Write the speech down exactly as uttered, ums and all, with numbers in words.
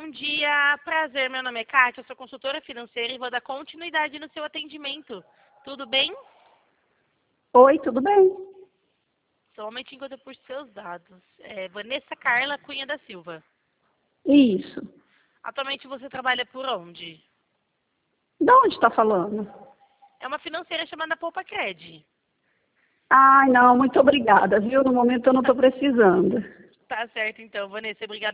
Bom dia, prazer, meu nome é Kátia, eu sou consultora financeira e vou dar continuidade no seu atendimento. Tudo bem? Oi, tudo bem? Somente enquanto por seus dados. É Vanessa Carla Cunha da Silva. Isso. Atualmente você trabalha por onde? De onde está falando? É uma financeira chamada Poupa Cred. Ai, não, muito obrigada, viu? No momento eu não estou precisando. Tá certo então, Vanessa, obrigada.